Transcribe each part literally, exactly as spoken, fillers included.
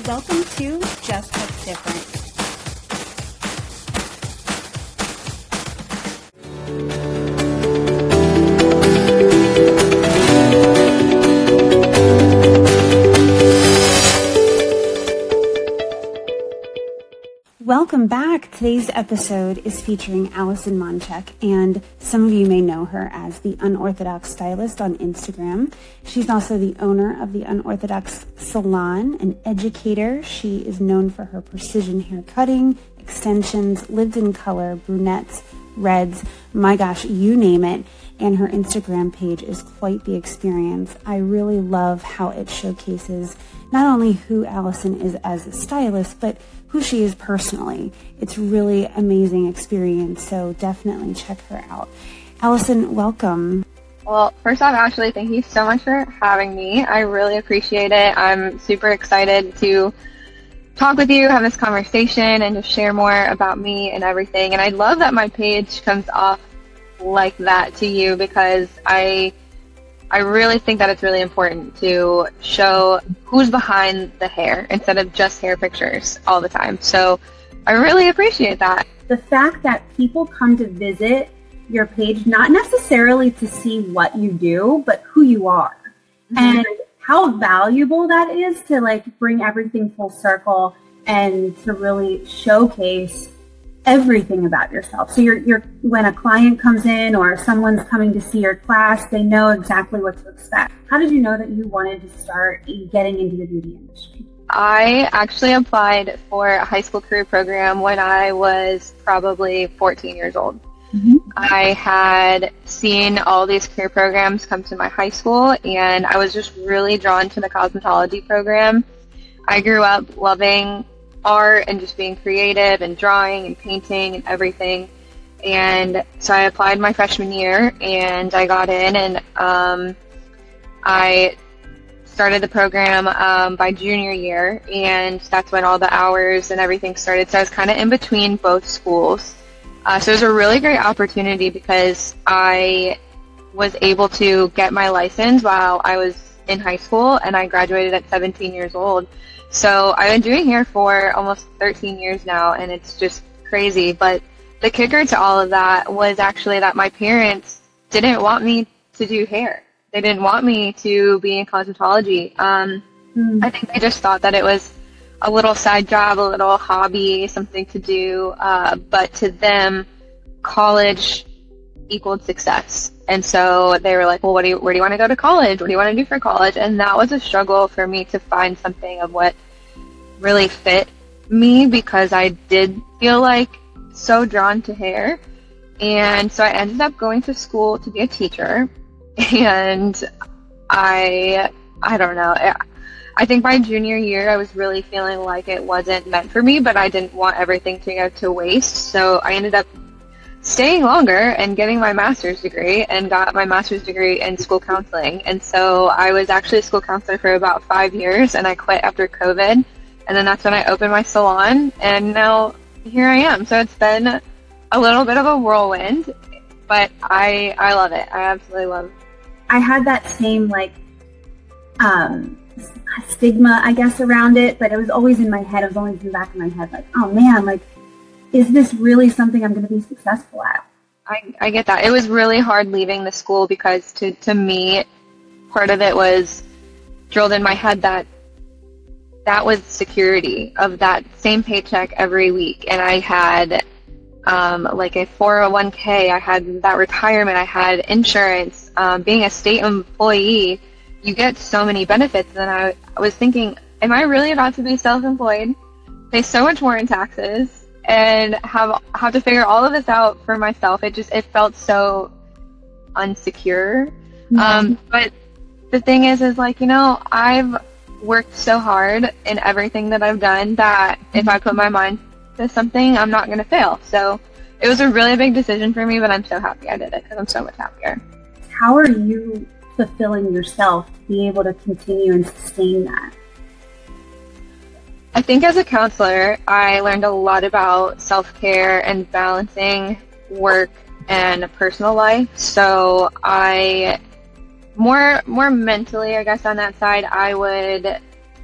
Welcome to Just What's Different. Welcome back. Today's episode is featuring Allison Monchek, and some of you may know her as the Unorthodox Stylist on Instagram. She's also the owner of the Unorthodox Salon, an educator. She is known for her precision hair cutting, extensions, lived in color, brunettes, reds, my gosh, you name it. And her Instagram page is quite the experience. I really love how it showcases not only who Allison is as a stylist, but who she is personally. It's really amazing experience, so definitely check her out. Allison, welcome. Well, first off, Ashley, thank you so much for having me. I really appreciate it. I'm super excited to talk with you, have this conversation, and just share more about me and everything. And I love that my page comes off like that to you, because I I really think that it's really important to show who's behind the hair instead of just hair pictures all the time. So I really appreciate that. The fact that people come to visit your page, not necessarily to see what you do, but who you are. Mm-hmm. And how valuable that is to like bring everything full circle and to really showcase everything about yourself. So you're, you're, when a client comes in or someone's coming to see your class, they know exactly what to expect. How did you know that you wanted to start getting into the beauty industry? I actually applied for a high school career program when I was probably fourteen years old. Mm-hmm. I had seen all these career programs come to my high school, and I was just really drawn to the cosmetology program. I grew up loving art and just being creative and drawing and painting and everything. And so I applied my freshman year and I got in, and um, I started the program um, by junior year, and that's when all the hours and everything started. So I was kind of in between both schools. Uh, so it was a really great opportunity because I was able to get my license while I was in high school, and I graduated at seventeen years old. So I've been doing hair for almost thirteen years now, and it's just crazy. But the kicker to all of that was actually that my parents didn't want me to do hair. They didn't want me to be in cosmetology. Um, mm. I think they just thought that it was a little side job, a little hobby, something to do. Uh, but to them, college equaled success. And so they were like, well, what do you, where do you want to go to college? What do you want to do for college? And that was a struggle for me to find something of what really fit me, because I did feel like so drawn to hair. And so I ended up going to school to be a teacher. And I, I don't know. I think by junior year, I was really feeling like it wasn't meant for me, but I didn't want everything to go to waste. So I ended up staying longer and getting my master's degree, and got my master's degree in school counseling. And so I was actually a school counselor for about five years, and I quit after COVID. And then that's when I opened my salon, and now here I am. So it's been a little bit of a whirlwind, but I I love it. I absolutely love it. I had that same like um, stigma, I guess, around it, but it was always in my head. It was always in the back of my head, like, oh man, like, is this really something I'm going to be successful at? I, I get that. It was really hard leaving the school, because to, to me, part of it was drilled in my head that that was security of that same paycheck every week. And I had um, like a four oh one k, I had that retirement, I had insurance. Um, being a state employee, you get so many benefits. And I, I was thinking, am I really about to be self-employed, pay so much more in taxes, and have have to figure all of this out for myself? It just, it felt so unsecure. Mm-hmm. Um, but the thing is, is like, you know, I've worked so hard in everything that I've done that mm-hmm. if I put my mind to something, I'm not going to fail. So it was a really big decision for me, but I'm so happy I did it, because I'm so much happier. How are you fulfilling yourself to be able to continue and sustain that? I think as a counselor, I learned a lot about self-care and balancing work and personal life. So I, more more mentally, I guess, on that side, I would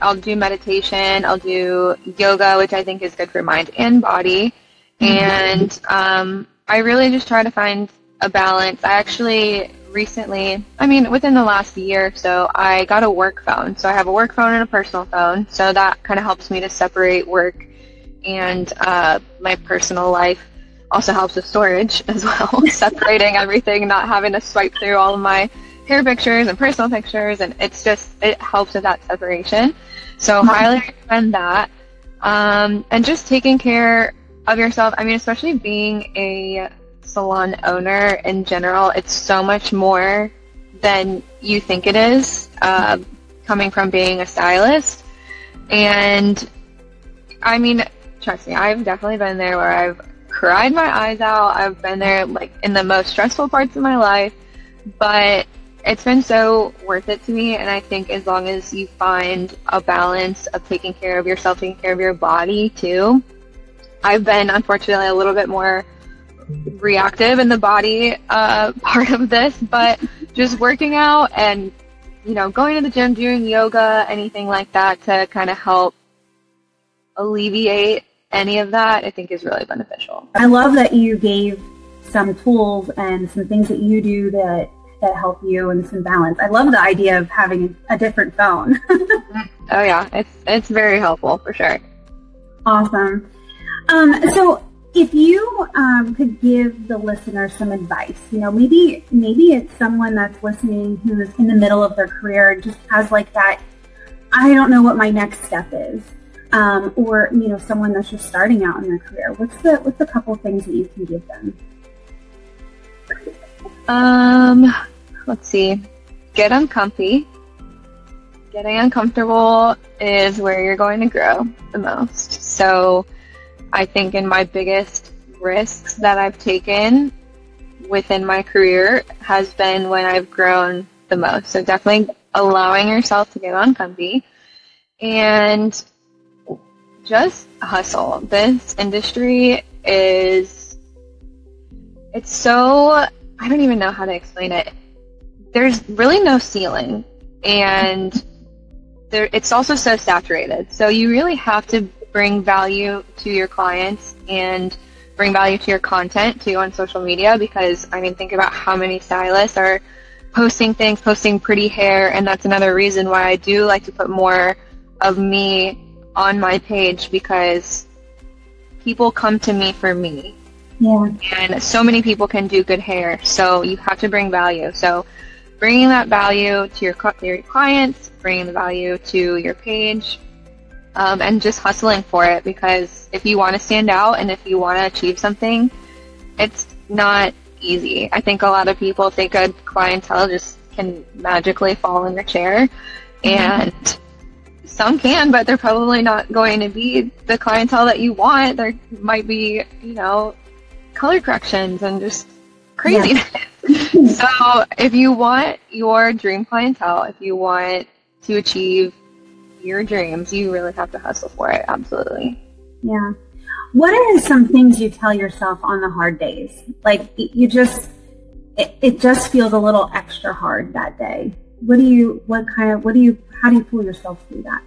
I'll do meditation, I'll do yoga, which I think is good for mind and body. And um, I really just try to find a balance. I actually recently, I mean, within the last year or so, I got a work phone. So I have a work phone and a personal phone. So that kind of helps me to separate work and uh, my personal life. Also helps with storage as well, separating everything, not having to swipe through all of my hair pictures and personal pictures. And it's just, it helps with that separation. So highly recommend that. Um, and just taking care of yourself. I mean, especially being a salon owner in general, it's so much more than you think it is, uh, coming from being a stylist. And I mean, trust me, I've definitely been there where I've cried my eyes out. I've been there like in the most stressful parts of my life, but it's been so worth it to me. And I think as long as you find a balance of taking care of yourself, taking care of your body too. I've been, unfortunately, a little bit more reactive in the body uh, part of this, but just working out and, you know, going to the gym, doing yoga, anything like that to kind of help alleviate any of that, I think is really beneficial. I love that you gave some tools and some things that you do that, that help you and some balance. I love the idea of having a different phone. Oh, yeah. It's, it's very helpful for sure. Awesome. Um, so if you um, could give the listener some advice, you know, maybe maybe it's someone that's listening who's in the middle of their career and just has like that, I don't know what my next step is, um, or, you know, someone that's just starting out in their career. What's the what's a couple things that you can give them? Um, let's see. Get uncomfy. Getting uncomfortable is where you're going to grow the most. So I think in my biggest risks that I've taken within my career has been when I've grown the most. So definitely allowing yourself to get uncomfy and just hustle. This industry is, it's so, I don't even know how to explain it. There's really no ceiling, and there, it's also so saturated. So you really have to bring value to your clients and bring value to your content too on social media, because I mean, think about how many stylists are posting things, posting pretty hair, and that's another reason why I do like to put more of me on my page, because people come to me for me. Yeah. And so many people can do good hair, so you have to bring value. So bringing that value to your, your clients, bringing the value to your page, Um, and just hustling for it, because if you want to stand out and if you want to achieve something, it's not easy. I think a lot of people think a clientele just can magically fall in their chair, and mm-hmm. some can, but they're probably not going to be the clientele that you want. There might be, you know, color corrections and just craziness. Yeah. So if you want your dream clientele, if you want to achieve your dreams, you really have to hustle for it. Absolutely. Yeah. What are some things you tell yourself on the hard days? Like you just, it, it just feels a little extra hard that day. What do you, what kind of, what do you, how do you pull yourself through that?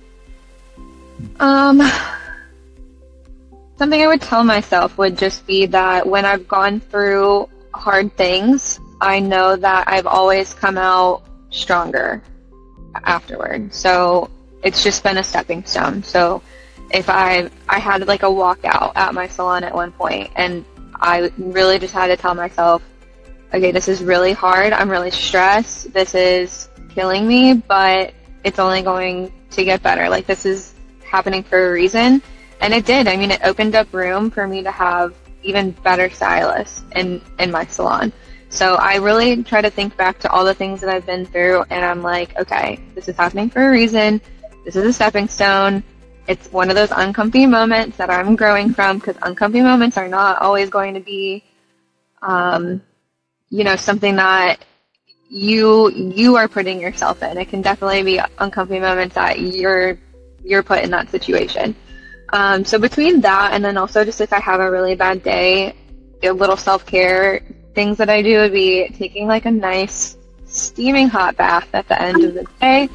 Um, something I would tell myself would just be that when I've gone through hard things, I know that I've always come out stronger afterward. So it's just been a stepping stone. So if I I had like a walkout at my salon at one point, and I really just had to tell myself, okay, this is really hard. I'm really stressed. This is killing me, but it's only going to get better. Like, this is happening for a reason. And it did. I mean, it opened up room for me to have even better stylists in, in my salon. So I really try to think back to all the things that I've been through, and I'm like, okay, this is happening for a reason. This is a stepping stone. It's one of those uncomfy moments that I'm growing from, because uncomfy moments are not always going to be, um, you know, something that you you are putting yourself in. It can definitely be uncomfy moments that you're you're put in that situation. Um, so between that, and then also just if I have a really bad day, a little self-care things that I do would be taking like a nice steaming hot bath at the end of the day.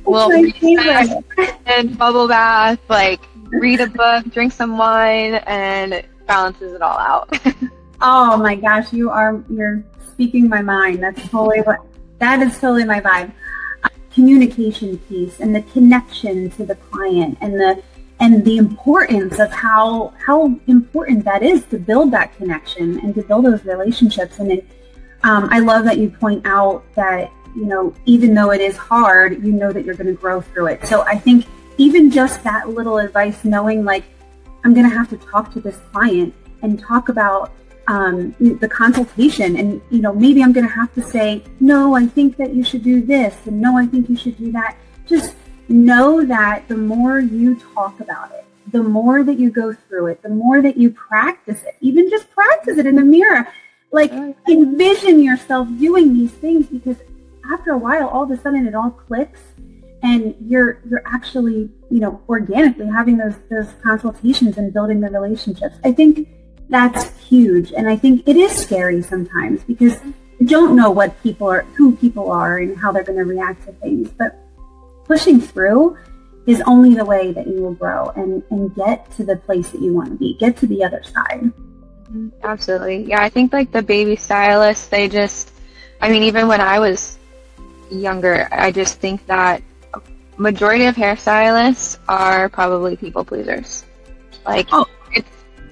we'll reset and bubble bath, like read a book, drink some wine, and it balances it all out. Oh my gosh, you are, you're speaking my mind. That's totally what, that is totally my vibe. Uh, communication piece and the connection to the client and the, and the importance of how, how important that is to build that connection and to build those relationships. And it, um, I love that you point out that, you know, even though it is hard, you know that you're going to grow through it. So I think even just that little advice, knowing like, I'm going to have to talk to this client and talk about um, the consultation. And, you know, maybe I'm going to have to say, no, I think that you should do this. And no, I think you should do that. Just know that the more you talk about it, the more that you go through it, the more that you practice it, even just practice it in the mirror, like envision yourself doing these things, because after a while, all of a sudden it all clicks. And you're you're actually, you know, organically having those those consultations and building the relationships. I think that's huge. And I think it is scary sometimes because you don't know what people are, who people are and how they're going to react to things. But pushing through is only the way that you will grow and, and get to the place that you want to be, get to the other side. Absolutely. Yeah, I think like the baby stylists, they just, I mean, even when I was younger, I just think that majority of hairstylists are probably people pleasers. Like, oh. it's,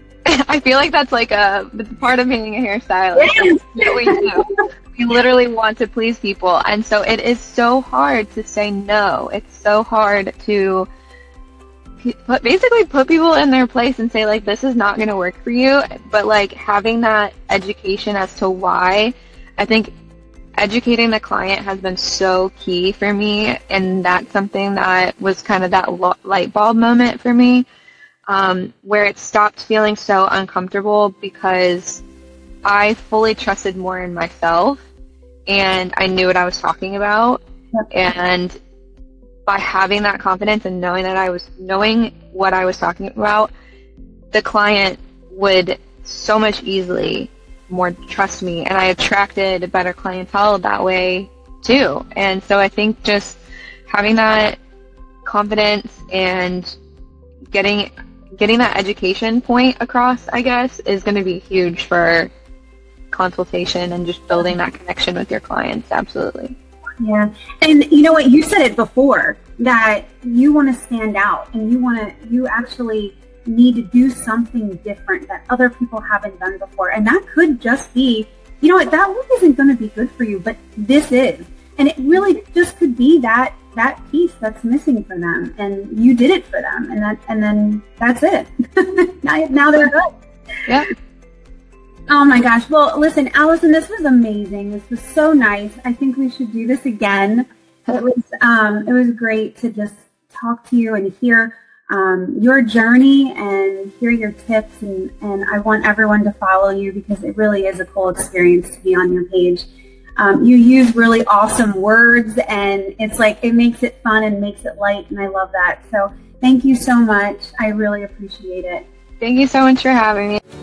I feel like that's like a part of being a hairstylist. Yes. What we do. We literally want to please people, and so it is so hard to say no. It's so hard to put, basically put people in their place and say like, this is not going to work for you. But like having that education as to why, I think educating the client has been so key for me, and that's something that was kind of that light bulb moment for me, um, where it stopped feeling so uncomfortable because I fully trusted more in myself, and I knew what I was talking about. Yep. And by having that confidence and knowing that I was knowing what I was talking about, the client would so much easily more trust me, and I attracted a better clientele that way too. And so I think just having that confidence and getting getting that education point across, I guess, is going to be huge for consultation and just building that connection with your clients. Absolutely. Yeah. And you know what, you said it before, that you want to stand out and you want to, you actually need to do something different that other people haven't done before. And that could just be, you know what, that look isn't going to be good for you, but this is. And it really just could be that that piece that's missing for them, and you did it for them, and that, and then that's it. now, now they're good. Yeah. Oh my gosh. Well, listen, Allison, this was amazing. This was so nice. I think we should do this again. It was um, it was great to just talk to you and hear um, your journey and hear your tips. And, and I want everyone to follow you because it really is a cool experience to be on your page. Um, you use really awesome words, and it's like it makes it fun and makes it light, and I love that. So thank you so much. I really appreciate it. Thank you so much for having me.